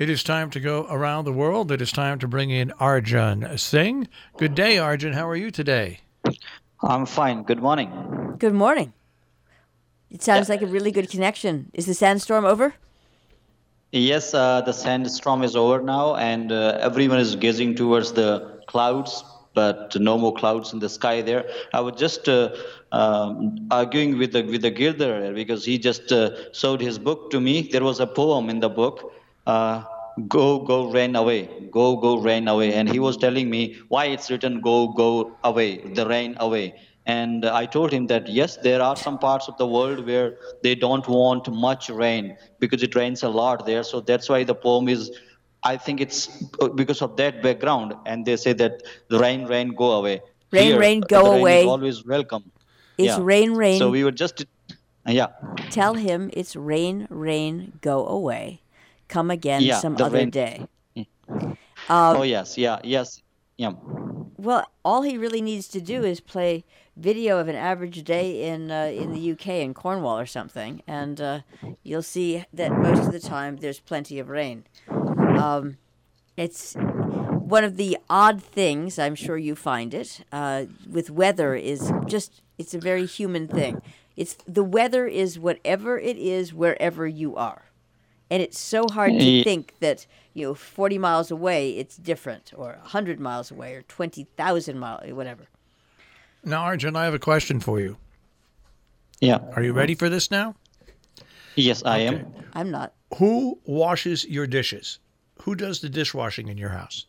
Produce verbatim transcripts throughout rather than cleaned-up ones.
It is time to go around the world. It is time to bring in Arjun Singh. Good day, Arjun. How are you today? I'm fine. Good morning. Good morning. It sounds like a really good connection. Is the sandstorm over? Yes, uh, the sandstorm is over now, and uh, everyone is gazing towards the clouds, but no more clouds in the sky there. I was just uh, um, arguing with the with the Girdhar because he just uh, showed his book to me. There was a poem in the book. Uh, go go rain away, go go rain away, and he was telling me why it's written go go away, the rain away. And I told him that yes, there are some parts of the world where they don't want much rain because it rains a lot there, so that's why the poem is, I think it's because of that background, and they say that the rain rain go away. Rain, Here rain, the go rain is away. always welcome. It's Yeah, rain, rain. so we were just yeah Tell him it's rain, rain, go away. Come again yeah some the other rain. day. Oh Um, yes, yeah, yes, yeah. well, all he really needs to do is play video of an average day in uh, in the U K, in Cornwall or something, and uh, you'll see that most of the time there's plenty of rain. Um, it's one of the odd things, I'm sure you find it, uh, with weather is just, it's a very human thing. It's the weather is whatever it is wherever you are. And it's so hard to Ye- think that, you know, forty miles away it's different, or one hundred miles away, or twenty thousand miles, whatever. Now, Arjun, I have a question for you. Yeah. Are you ready for this now? Yes, I Okay. am. I'm not. Who washes your dishes? Who does the dishwashing in your house?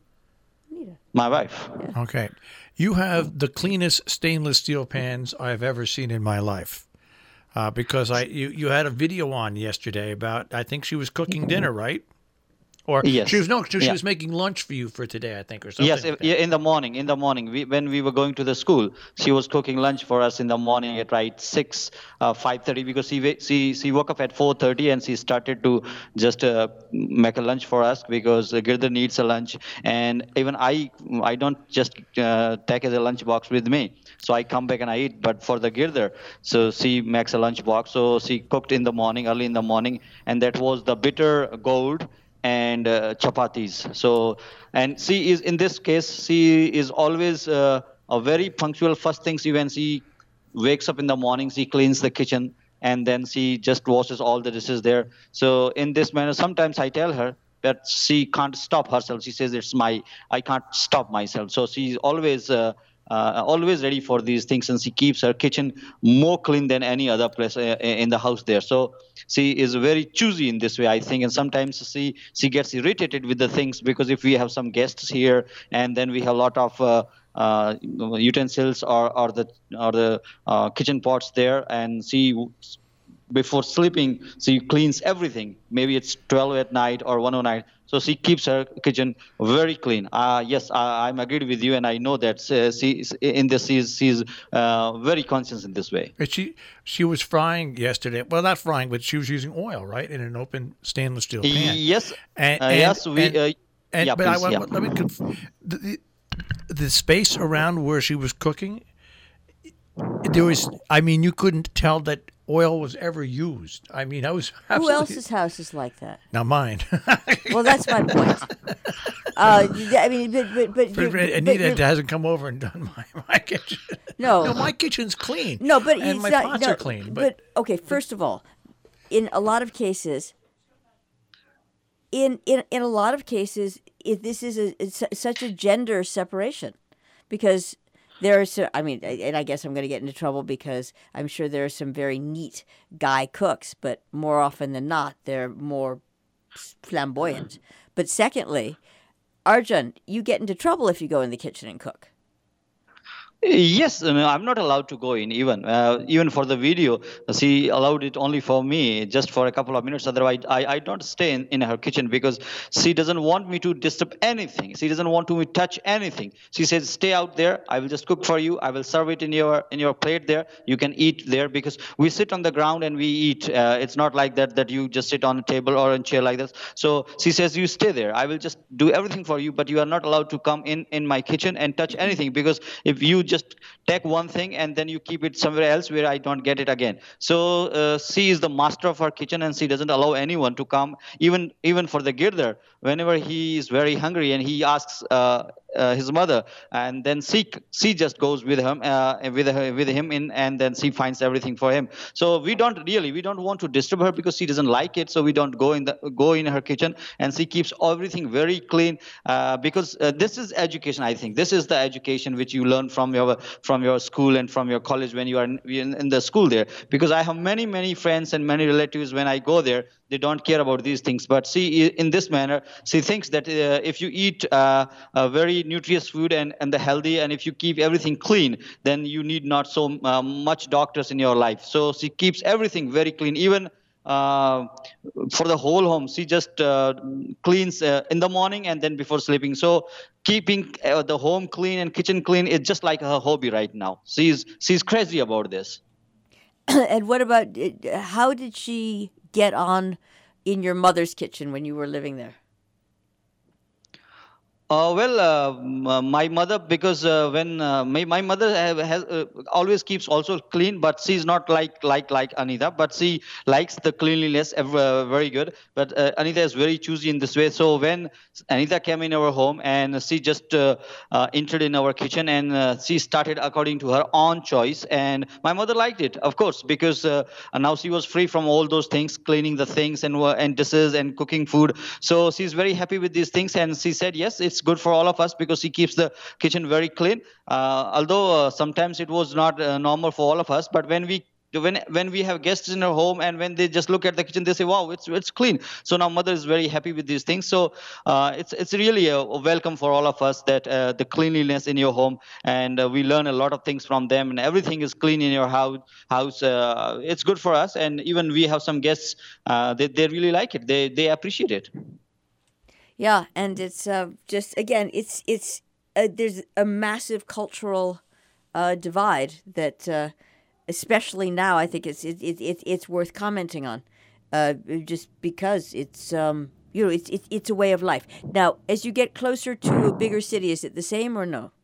Nita. My wife. Okay. You have the cleanest stainless steel pans I've ever seen in my life. Uh, because I you, you had a video on yesterday about, I think she was cooking dinner, right? Or Yes. she was no, she Yeah. was making lunch for you for today, I think, or something. Yes, like if- that. yeah, in the morning. In the morning, we, when we were going to the school, she was cooking lunch for us in the morning at right six, uh, five thirty, because she wa- she she woke up at four thirty and she started to just uh, make a lunch for us because uh, Girdhar needs a lunch, and even I I don't just uh, take as a lunch box with me, so I come back and I eat. But for the Girdhar, so she makes a lunch box, so she cooked in the morning, early in the morning, and that was the bitter gold and uh, chapatis. So, and she is in this case, she is always uh, a very punctual. First thing she when she wakes up in the morning, she cleans the kitchen and then she just washes all the dishes there. So in this manner, sometimes I tell her that she can't stop herself. She says it's my I can't stop myself. So she's always. Uh, uh, always ready for these things, and she keeps her kitchen more clean than any other place uh, in the house there. So she is very choosy in this way, I think, and sometimes she she gets irritated with the things because if we have some guests here and then we have a lot of uh, uh, utensils or or the or the uh, kitchen pots there, and she before sleeping she cleans everything. Maybe it's twelve at night or one at night, so she keeps her kitchen very clean. Uh, yes, I, I'm agreed with you, and I know that uh, she is- in this she's, she's uh, very conscious in this way. But she she was frying yesterday. Well, not frying, but she was using oil, right, in an open stainless steel pan. Yes, And, uh, and yes, we. and, uh, and- yeah, but I please, want yeah. let me conf- the, the the space around where she was cooking. There was, I mean, you couldn't tell that oil was ever used. I mean, I was Who absolutely, else's house is like that? not mine. Well, that's my point. Uh, I mean, but but but, But you- but Anita you- hasn't come over and done my, my kitchen. No. no, my kitchen's clean. no, but and it's my not, pots no, are clean. But, okay, first of all, in a lot of cases, in in in a lot of cases, it, this is a it's su- such a gender separation, because there are so I mean, and I guess I'm going to get into trouble because I'm sure there are some very neat guy cooks, but more often than not, they're more flamboyant. But secondly, Arjun, you get into trouble if you go in the kitchen and cook. Yes, I mean, I'm not allowed to go in even uh, even for the video. She allowed it only for me, just for a couple of minutes. Otherwise, I, I don't stay in, in her kitchen because she doesn't want me to disturb anything. She doesn't want to me touch anything. She says, "Stay out there. I will just cook for you. I will serve it in your in your plate there. You can eat there because we sit on the ground and we eat. Uh, it's not like that that you just sit on a table or a chair like this." So she says, "You stay there. I will just do everything for you, but you are not allowed to come in in my kitchen and touch anything because if you just take one thing and then you keep it somewhere else where I don't get it again. So uh, she is the master of her kitchen, and she doesn't allow anyone to come, even even for the girder. Whenever he is very hungry and he asks uh, uh, his mother, and then she she just goes with him uh, with her, with him in, and then she finds everything for him. So we don't really we don't want to disturb her because she doesn't like it. So we don't go in the go in her kitchen, and she keeps everything very clean uh, because uh, this is education. I think this is the education which you learn from your from your school and from your college when you are in, in, in the school there. Because I have many many friends and many relatives, when I go there, they don't care about these things. But see, in this manner, she thinks that uh, if you eat uh, a very nutritious food and, and the healthy, and if you keep everything clean, then you need not so uh, much doctors in your life. So she keeps everything very clean. Even uh, for the whole home, she just uh, cleans uh, in the morning and then before sleeping. So keeping uh, the home clean and kitchen clean is just like her hobby right now. She's she's crazy about this. And what about, uh, how did she get on in your mother's kitchen when you were living there? Uh, well, uh, m- uh, my mother, because uh, when uh, my, my mother have, has uh, always keeps also clean, but she's not like like like Anita, but she likes the cleanliness ev- uh, very good. But uh, Anita is very choosy in this way. So when Anita came in our home and she just uh, uh, entered in our kitchen, and uh, she started according to her own choice, and my mother liked it, of course, because uh, now she was free from all those things, cleaning the things and uh, and dishes and cooking food. So she's very happy with these things, and she said yes, it's good for all of us because she keeps the kitchen very clean. Uh, although uh, sometimes it was not uh, normal for all of us, but when we when when we have guests in our home and when they just look at the kitchen, they say, wow, it's it's clean. So now mother is very happy with these things. So uh, it's it's really a, a welcome for all of us that uh, the cleanliness in your home, and uh, we learn a lot of things from them, and everything is clean in your house house uh, It's good for us, and even we have some guests, uh, they, they really like it, they they appreciate it. Yeah, and it's uh, just, again, it's it's uh, there's a massive cultural uh, divide that, uh, especially now, I think it's it, it, it it's worth commenting on, uh, just because it's um you know it's it's it's a way of life. Now, as you get closer to a bigger city, is it the same or no?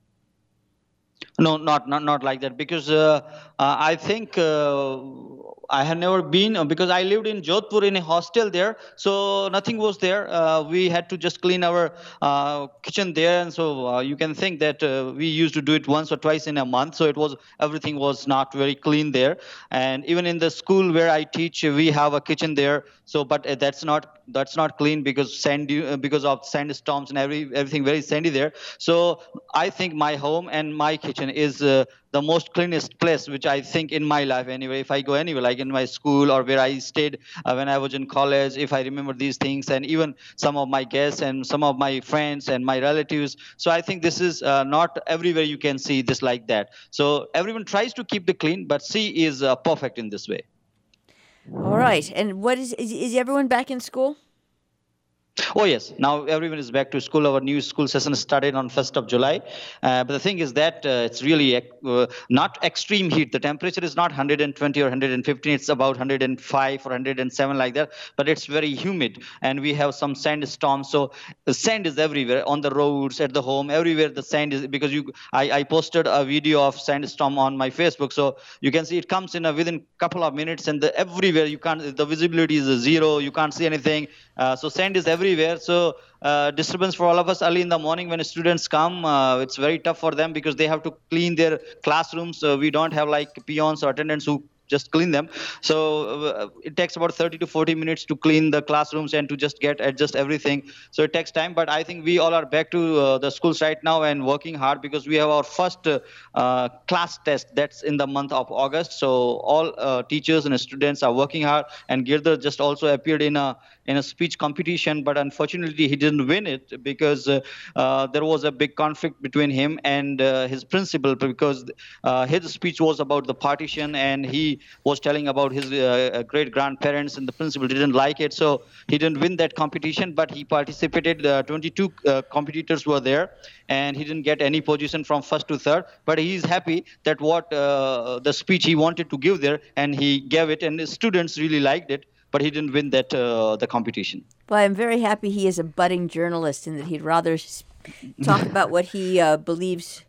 No, not not not like that, because uh, uh, I think uh, I had never been, uh, because I lived in Jodhpur in a hostel there, so nothing was there. Uh, we had to just clean our uh, kitchen there, and so uh, you can think that uh, we used to do it once or twice in a month. So it was everything was not very clean there, and even in the school where I teach, we have a kitchen there. So, but uh, that's not that's not clean because sand uh, because of sandstorms and every everything very sandy there. So I think my home and my kitchen is uh, the most cleanest place which I think in my life anyway. If I go anywhere, like in my school or where I stayed uh, when I was in college, if I remember these things, and even some of my guests and some of my friends and my relatives. So I think this is uh, not everywhere you can see this like that. So everyone tries to keep the clean, but she is uh, perfect in this way. All right, and what is is, is everyone back in school? Oh yes, now everyone is back to school. Our new school session started on first of July. Uh, but the thing is that uh, it's really uh, not extreme heat. The temperature is not one hundred twenty or one hundred fifteen. It's about one hundred five or one hundred seven like that. But it's very humid, and we have some sandstorms. So the sand is everywhere on the roads, at the home, everywhere. The sand is because you. I, I posted a video of sandstorm on my Facebook, so you can see it comes in a, within couple of minutes, and the, everywhere you can't. The visibility is zero. You can't see anything. Uh, so sand is everywhere. So uh, disturbance for all of us early in the morning when students come. Uh, it's very tough for them because they have to clean their classrooms. Uh, we don't have like peons or attendants who just clean them. So uh, it takes about thirty to forty minutes to clean the classrooms and to just get adjust everything. So it takes time. But I think we all are back to uh, the schools right now and working hard because we have our first uh, uh, class test that's in the month of August. So all uh, teachers and students are working hard. And Girdhar just also appeared in a in a speech competition, but unfortunately he didn't win it because uh, uh, there was a big conflict between him and uh, his principal, because uh, his speech was about the partition and he was telling about his uh, great grandparents, and the principal didn't like it, so he didn't win that competition. But he participated. Uh, twenty-two uh, competitors were there, and he didn't get any position from first to third. But he is happy that what uh, the speech he wanted to give there, and he gave it, and his students really liked it. But he didn't win that uh, the competition. Well, I'm very happy he is a budding journalist and that he'd rather s- talk about what he uh, believes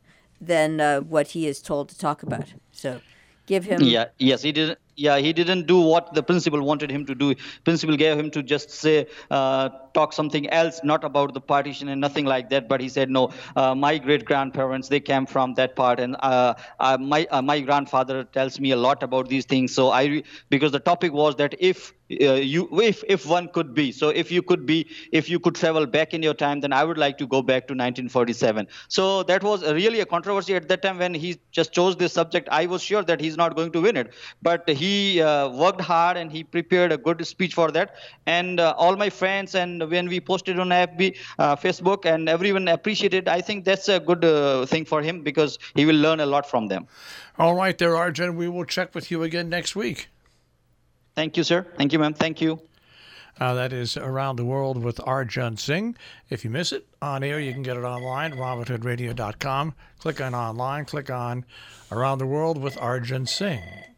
than uh, what he is told to talk about. So give him. Yeah. Yes, he didn't. Yeah, he didn't do what the principal wanted him to do. Principal gave him to just say, uh, talk something else, not about the partition and nothing like that. But he said, no, uh, my great grandparents, they came from that part, and uh, uh, my uh, my grandfather tells me a lot about these things. So I, re- because the topic was that if uh, you, if if one could be, so if you could be, if you could travel back in your time, then I would like to go back to nineteen forty-seven. So that was really a controversy at that time when he just chose this subject. I was sure that he's not going to win it, but he uh, worked hard and he prepared a good speech for that. And uh, all my friends, and when we posted on F B, uh, Facebook, and everyone appreciated. I think that's a good uh, thing for him because he will learn a lot from them. All right, there, Arjun. We will check with you again next week. Thank you, sir. Thank you, ma'am. Thank you. Uh, that is Around the World with Arjun Singh. If you miss it on air, you can get it online, robert hood radio dot com. Click on online, click on Around the World with Arjun Singh.